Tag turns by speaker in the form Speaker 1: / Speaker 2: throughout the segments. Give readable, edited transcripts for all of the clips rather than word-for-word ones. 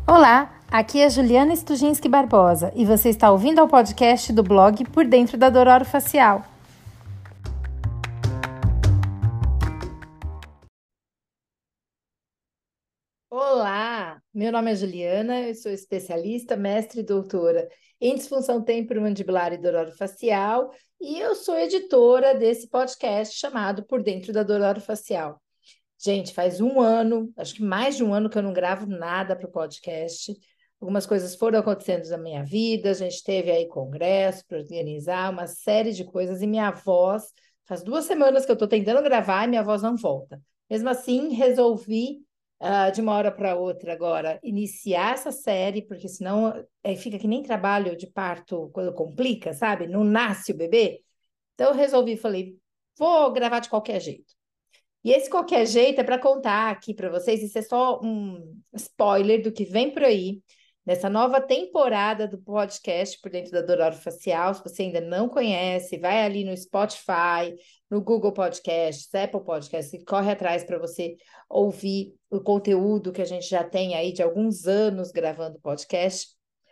Speaker 1: Olá, aqui é Juliana Stujinski Barbosa e você está ouvindo ao podcast do blog Por Dentro da Dor Orofacial. Olá, meu nome é Juliana, eu sou especialista, mestre e doutora em disfunção temporomandibular e dor orofacial e eu sou editora desse podcast chamado Por Dentro da Dor Orofacial. Gente, faz um ano, acho que mais de um ano que eu não gravo nada para o podcast. Algumas coisas foram acontecendo na minha vida, a gente teve aí congresso para organizar, uma série de coisas, e minha voz, faz 2 semanas que eu estou tentando gravar e minha voz não volta. Mesmo assim, resolvi, de uma hora para outra agora, iniciar essa série, porque senão fica que nem trabalho de parto quando complica, sabe? Não nasce o bebê. Então, eu resolvi, falei, vou gravar de qualquer jeito. E esse qualquer jeito é para contar aqui para vocês, isso é só um spoiler do que vem por aí, nessa nova temporada do podcast Por Dentro da Dor Orofacial. Se você ainda não conhece, vai ali no Spotify, no Google Podcasts, Apple Podcasts, e corre atrás para você ouvir o conteúdo que a gente já tem aí de alguns anos gravando podcast.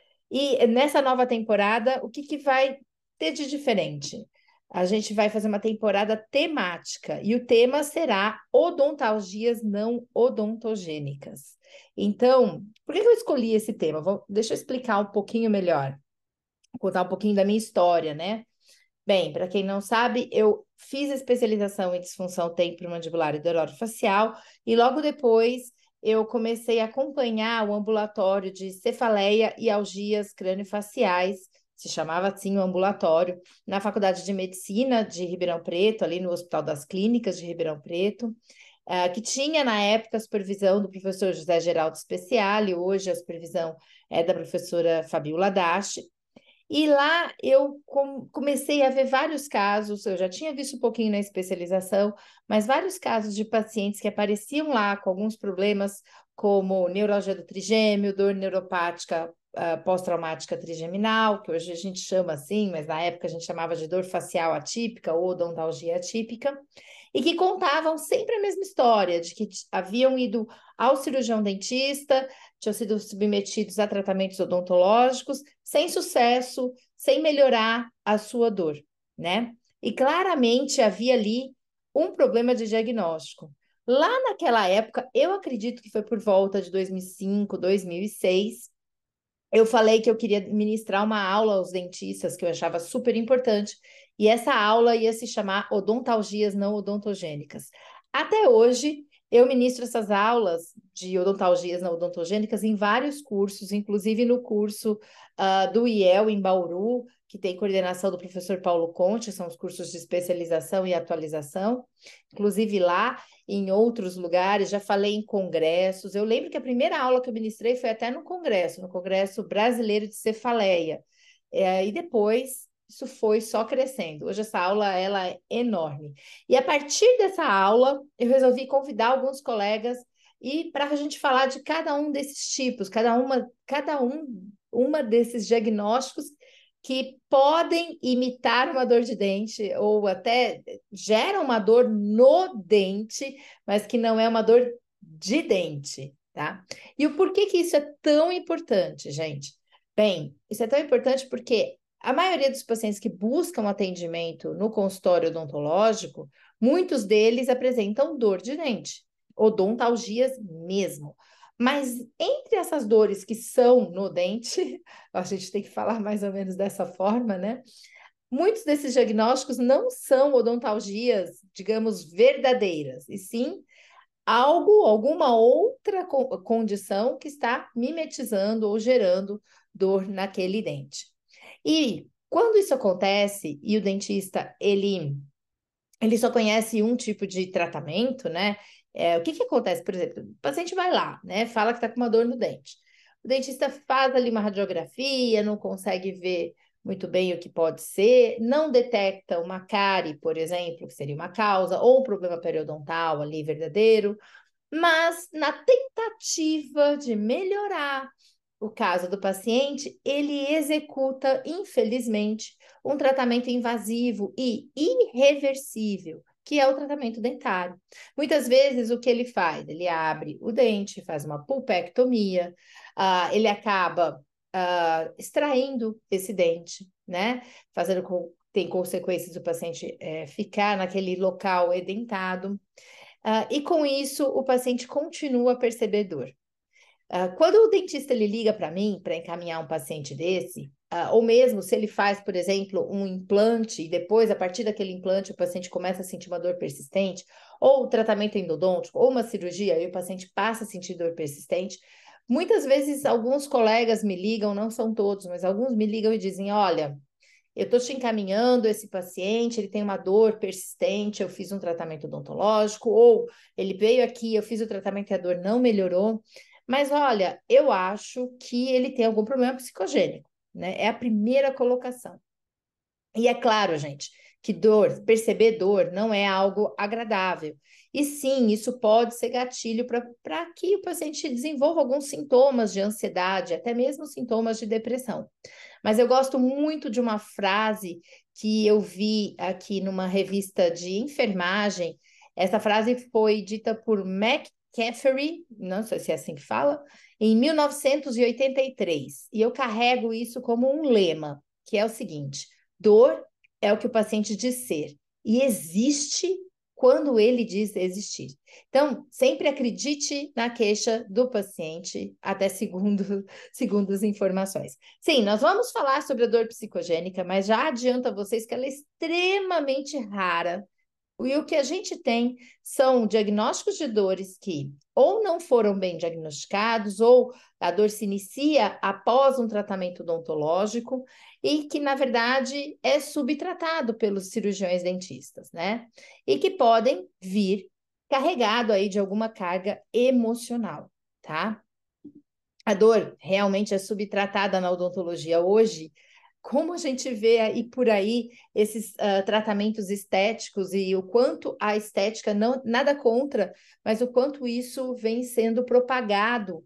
Speaker 1: E nessa nova temporada, o que vai ter de diferente? A gente vai fazer uma temporada temática e o tema será odontalgias não odontogênicas. Então, por que eu escolhi esse tema? Deixa eu explicar um pouquinho melhor, contar um pouquinho da minha história, né? Bem, para quem não sabe, eu fiz especialização em disfunção temporomandibular e dor orofacial e logo depois eu comecei a acompanhar o ambulatório de cefaleia e algias crâniofaciais, se chamava assim o ambulatório, na Faculdade de Medicina de Ribeirão Preto, ali no Hospital das Clínicas de Ribeirão Preto, que tinha na época a supervisão do professor José Geraldo Speciali, hoje a supervisão é da professora Fabiola Dashi. E lá eu comecei a ver vários casos, eu já tinha visto um pouquinho na especialização, mas vários casos de pacientes que apareciam lá com alguns problemas, como neuralgia do trigêmeo, dor neuropática pós-traumática trigeminal, que hoje a gente chama assim, mas na época a gente chamava de dor facial atípica ou odontalgia atípica, e que contavam sempre a mesma história, de que haviam ido ao cirurgião dentista, tinham sido submetidos a tratamentos odontológicos, sem sucesso, sem melhorar a sua dor, né? E claramente havia ali um problema de diagnóstico. Lá naquela época, eu acredito que foi por volta de 2005, 2006, eu falei que eu queria ministrar uma aula aos dentistas, que eu achava super importante, e essa aula ia se chamar Odontalgias Não Odontogênicas. Até hoje, eu ministro essas aulas de odontalgias não odontogênicas em vários cursos, inclusive no curso do IEL em Bauru, que tem coordenação do professor Paulo Conte, são os cursos de especialização e atualização. Inclusive lá, em outros lugares, já falei em congressos. Eu lembro que a primeira aula que eu ministrei foi até no Congresso Brasileiro de Cefaleia. E depois isso foi só crescendo. Hoje essa aula ela é enorme. E a partir dessa aula, eu resolvi convidar alguns colegas e para a gente falar de cada um desses tipos, uma desses diagnósticos que podem imitar uma dor de dente ou até geram uma dor no dente, mas que não é uma dor de dente, tá? E o porquê que isso é tão importante, gente? Bem, isso é tão importante porque a maioria dos pacientes que buscam atendimento no consultório odontológico, muitos deles apresentam dor de dente, odontalgias mesmo. Mas entre essas dores que são no dente, a gente tem que falar mais ou menos dessa forma, né? Muitos desses diagnósticos não são odontalgias, digamos, verdadeiras, e sim alguma outra condição que está mimetizando ou gerando dor naquele dente. E quando isso acontece e o dentista ele só conhece um tipo de tratamento, né? O que acontece, por exemplo, o paciente vai lá, né? Fala que está com uma dor no dente. O dentista faz ali uma radiografia, não consegue ver muito bem o que pode ser, não detecta uma cárie, por exemplo, que seria uma causa, ou um problema periodontal ali verdadeiro, mas na tentativa de melhorar o caso do paciente, ele executa, infelizmente, um tratamento invasivo e irreversível, que é o tratamento dentário. Muitas vezes, o que ele faz? Ele abre o dente, faz uma pulpectomia, ele acaba extraindo esse dente, né? Tem consequências do paciente ficar naquele local edentado. E com isso, o paciente continua a perceber dor. Quando o dentista ele liga para mim para encaminhar um paciente desse, ou mesmo se ele faz, por exemplo, um implante e depois, a partir daquele implante, o paciente começa a sentir uma dor persistente, ou o tratamento endodôntico, ou uma cirurgia, e o paciente passa a sentir dor persistente, muitas vezes alguns colegas me ligam, não são todos, mas alguns me ligam e dizem: olha, eu estou te encaminhando esse paciente, ele tem uma dor persistente, eu fiz um tratamento odontológico, ou ele veio aqui, eu fiz o tratamento e a dor não melhorou, mas olha, eu acho que ele tem algum problema psicogênico, né? É a primeira colocação. E é claro, gente, que perceber dor não é algo agradável. E sim, isso pode ser gatilho para que o paciente desenvolva alguns sintomas de ansiedade, até mesmo sintomas de depressão. Mas eu gosto muito de uma frase que eu vi aqui numa revista de enfermagem. Essa frase foi dita por McCaffrey, não sei se é assim que fala, em 1983. E eu carrego isso como um lema, que é o seguinte: dor é o que o paciente diz ser, e existe quando ele diz existir. Então, sempre acredite na queixa do paciente, até segundo as informações. Sim, nós vamos falar sobre a dor psicogênica, mas já adianto a vocês que ela é extremamente rara. E o que a gente tem são diagnósticos de dores que ou não foram bem diagnosticados, ou a dor se inicia após um tratamento odontológico e que, na verdade, é subtratado pelos cirurgiões dentistas, né? E que podem vir carregado aí de alguma carga emocional, tá? A dor realmente é subtratada na odontologia hoje, como a gente vê aí por aí esses tratamentos estéticos e o quanto a estética, não nada contra, mas o quanto isso vem sendo propagado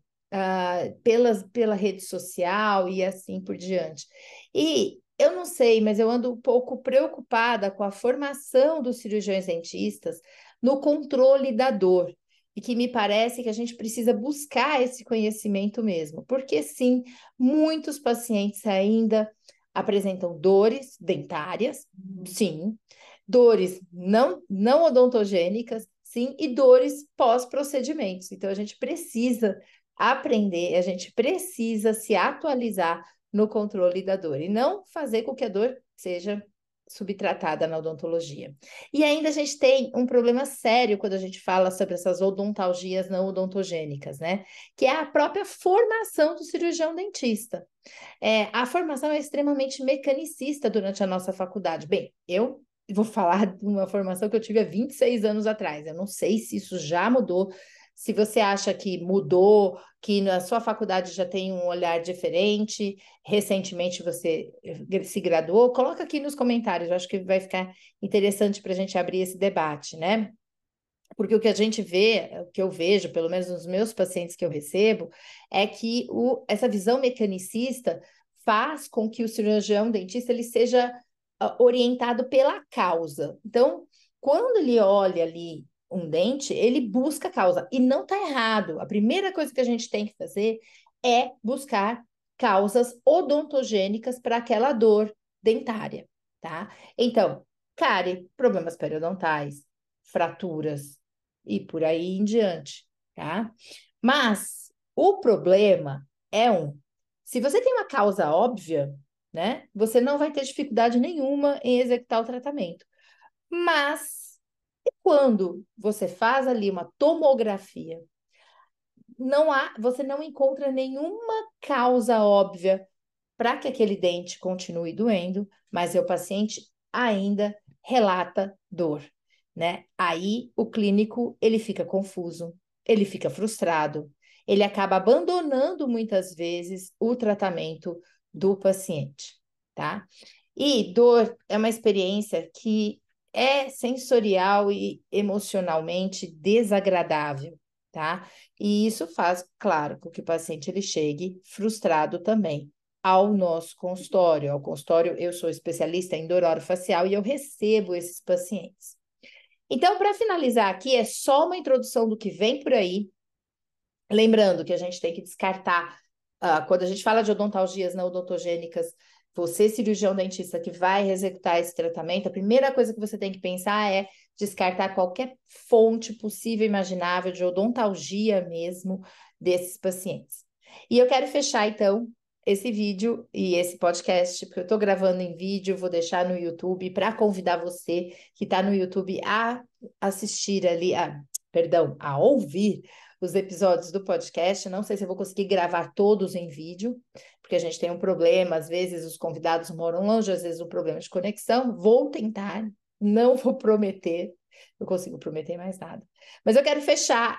Speaker 1: pela rede social e assim por diante. E eu não sei, mas eu ando um pouco preocupada com a formação dos cirurgiões dentistas no controle da dor. E que me parece que a gente precisa buscar esse conhecimento mesmo, porque sim, muitos pacientes ainda apresentam dores dentárias, sim, dores não odontogênicas, sim, e dores pós-procedimentos. Então, a gente precisa aprender, a gente precisa se atualizar no controle da dor e não fazer com que a dor seja subtratada na odontologia. E ainda a gente tem um problema sério quando a gente fala sobre essas odontalgias não odontogênicas, né? Que é a própria formação do cirurgião dentista. A formação é extremamente mecanicista durante a nossa faculdade. Bem, eu vou falar de uma formação que eu tive há 26 anos atrás. Eu não sei se isso já mudou, se você acha que mudou, que na sua faculdade já tem um olhar diferente, recentemente você se graduou, coloca aqui nos comentários, eu acho que vai ficar interessante para a gente abrir esse debate, né? Porque o que a gente vê, o que eu vejo, pelo menos nos meus pacientes que eu recebo, é que essa visão mecanicista faz com que o cirurgião dentista ele seja orientado pela causa. Então, quando ele olha ali um dente, ele busca a causa. E não está errado. A primeira coisa que a gente tem que fazer é buscar causas odontogênicas para aquela dor dentária, tá? Então, cárie, problemas periodontais, fraturas, e por aí em diante, tá? Mas o problema é se você tem uma causa óbvia, né? Você não vai ter dificuldade nenhuma em executar o tratamento. Mas e quando você faz ali uma tomografia, você não encontra nenhuma causa óbvia para que aquele dente continue doendo, mas o paciente ainda relata dor, né? Aí o clínico ele fica confuso, ele fica frustrado, ele acaba abandonando muitas vezes o tratamento do paciente, tá? E dor é uma experiência que é sensorial e emocionalmente desagradável, tá? E isso faz, claro, com que o paciente ele chegue frustrado também ao nosso consultório. Ao consultório, eu sou especialista em dor orofacial e eu recebo esses pacientes. Então, para finalizar aqui, é só uma introdução do que vem por aí. Lembrando que a gente tem que descartar, quando a gente fala de odontalgias não odontogênicas, você, cirurgião dentista que vai executar esse tratamento, a primeira coisa que você tem que pensar é descartar qualquer fonte possível e imaginável de odontalgia mesmo desses pacientes. E eu quero fechar, então, esse vídeo e esse podcast, porque eu estou gravando em vídeo, vou deixar no YouTube para convidar você que está no YouTube a assistir ali, perdão, a ouvir os episódios do podcast. Não sei se eu vou conseguir gravar todos em vídeo, porque a gente tem um problema, às vezes os convidados moram longe, às vezes um problema de conexão. Vou tentar, não vou prometer, não consigo prometer mais nada. Mas eu quero fechar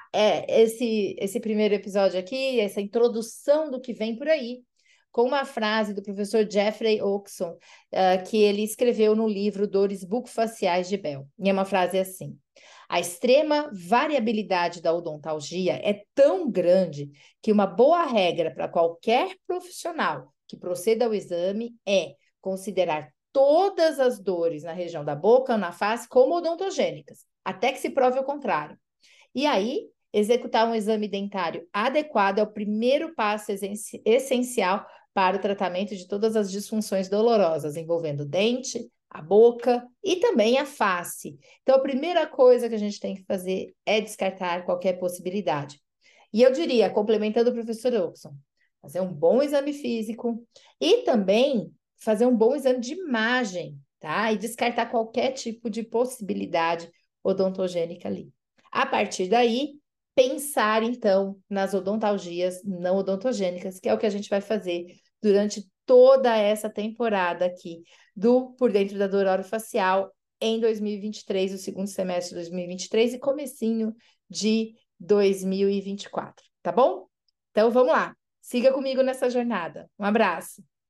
Speaker 1: esse primeiro episódio aqui, essa introdução do que vem por aí, com uma frase do professor Jeffrey Oxon, que ele escreveu no livro Dores Bucofaciais de Bell. E é uma frase assim: a extrema variabilidade da odontalgia é tão grande que uma boa regra para qualquer profissional que proceda ao exame é considerar todas as dores na região da boca ou na face como odontogênicas, até que se prove o contrário. E aí, executar um exame dentário adequado é o primeiro passo essencial para o tratamento de todas as disfunções dolorosas, envolvendo o dente, a boca e também a face. Então, a primeira coisa que a gente tem que fazer é descartar qualquer possibilidade. E eu diria, complementando o professor Oxon, fazer um bom exame físico e também fazer um bom exame de imagem, tá? E descartar qualquer tipo de possibilidade odontogênica ali. A partir daí, pensar então nas odontalgias não odontogênicas, que é o que a gente vai fazer durante toda essa temporada aqui do Por Dentro da Dor Orofacial em 2023, o segundo semestre de 2023 e comecinho de 2024, tá bom? Então vamos lá, siga comigo nessa jornada. Um abraço.